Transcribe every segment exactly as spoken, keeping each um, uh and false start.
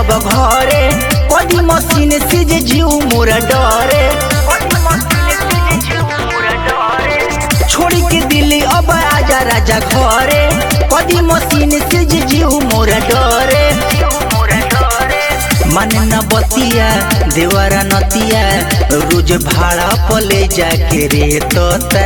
अब घरे कदी मशीन से जे जीव मोरा डरे छोड़ी के दिल्ली अब आजा राजा घरे कदी मशीन से जे जीव मोरा डरे मन न बतिया देवरा नतिया रोज भाड़ा पले जाके रे तोता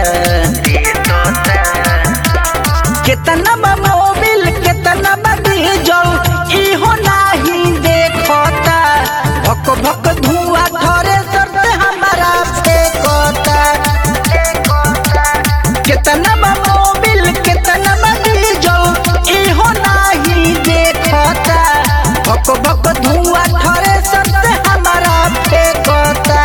केतना बा मोबिल केतना बा डीजल इहो नाही देखता भक भक धुआं थरे सर पे हमारा फेंकता केतना बा मोबिल केतना बा डीजल इहो नाही देखता भक भक धुआं थरे सर पे हमारा फेंकता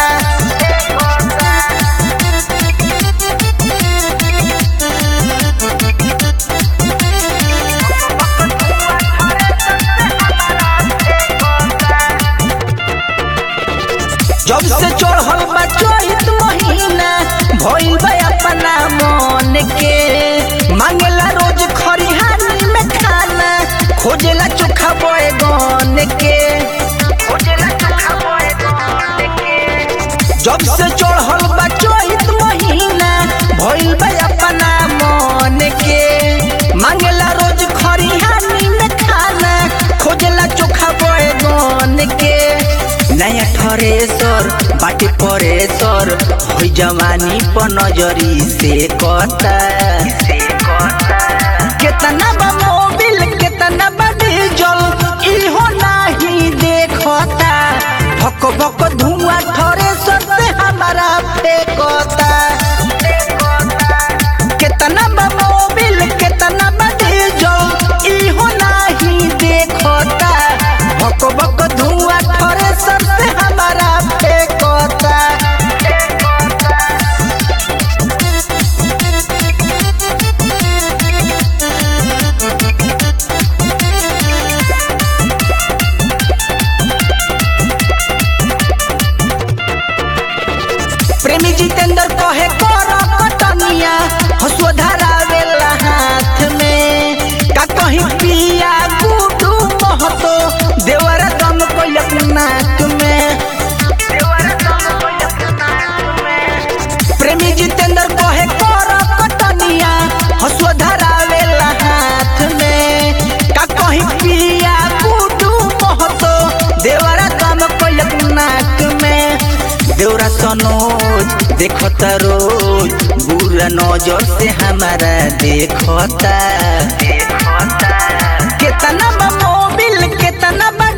जब से चढ़ल बा चढ़ित महीना भइल बा अपना मन के मांगेला रोज खरिहानी में खाना खोजेला चोखा बैगन के जब से चढ़ल बा चढ़ित महीना भइल बा अपना मन के मांगेला रोज खरिहानी में खाना खोजेला चोखा बैगन के नया थरेसर बाटे परेसर होई जवानी पर नजरी से कता केतना बा मोबिल केतना बा डीजल इहो नाही देखता भक भक धुआं थरेसर से हमारा फेंकता केतना बा मोबिल केतना बा डीजल इहो नाही देखता भक भक धुआं थरेसर से हमारा फेंकता प्रेमी जितेंद्र कहे कर कटनिया हसुआ धरावेला हाथ में का कहीं पिया गुडू महतो देवरा दम कोइलक नाक में प्रेमी जितेंद्र कहे कर कटनिया हसुआ धरावेला हाथ में का कहीं पिया गुडू महतो देवरा दम कोइलक नाक में देवरा सनोज देखता रोज बुरा नजर से हमारा देखता केतना बा मोबिल केतना बा